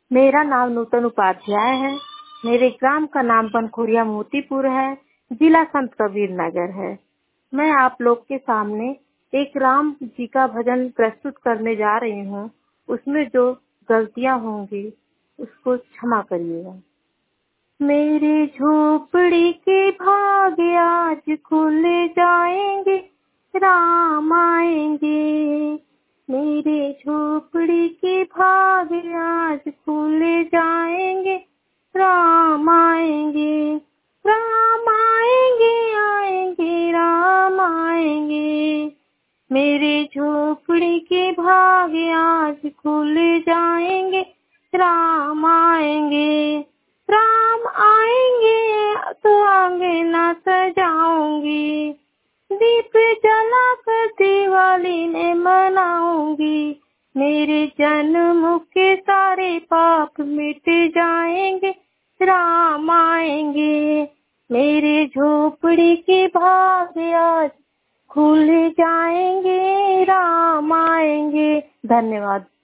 मेरा नाम नूतन उपाध्याय है। मेरे ग्राम का नाम बनखोरिया मोतीपुर है। जिला संत कबीर नगर है। मैं आप लोग के सामने एक राम जी का भजन प्रस्तुत करने जा रही हूँ। उसमें जो गलतियाँ होंगी उसको क्षमा करिएगा। मेरे झोपड़ी के भाग आज खुल जाएंगे, राम आएंगे। मेरे झोपड़ी के भाग आज खुल जाएंगे, राम आएंगे। राम आएंगे, आएंगे, राम आएंगे। मेरे झोपड़ी के भाग आज खुल जाएंगे, राम आएंगे। राम आएंगे तो आंगन सजाऊंगी, दीप जला कर दिवाली ने मनाऊंगी। मेरे जन्म के सारे पाप मिट जाएंगे, राम आएंगे। मेरे झोपड़ी के भाग आज खुल जाएंगे, राम आएंगे। धन्यवाद।